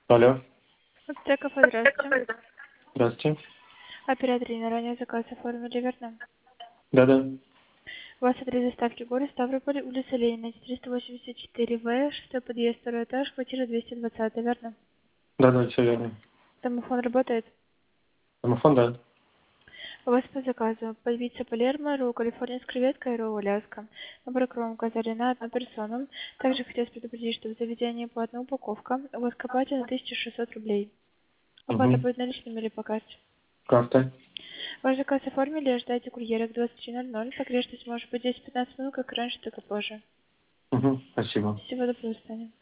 Алло. Аптека, здравствуйте. Здравствуйте. Оператор на ранее заказ оформили, верно? Да-да. У вас адрес доставки город Ставрополь, улица Ленина, 484В, 6 подъезд, 2 этаж, квартира 220, верно? Да-да, все верно. Домофон работает? Домофон, да. У вас по заказу пицца Палермо, ролл Калифорния с креветкой и ролл Аляска. Набор кром указали на одну персону. Также хотелось предупредить, что в заведении платная упаковка. У вас копатель на 1600 рублей. Оплата Угу. будет наличными или по карте? Карта. Ваш заказ оформили, ожидайте курьера к 23:00. Погрешность может быть 10-15 минут, как раньше, так и позже. Угу. Спасибо. Всего доброго, Таня.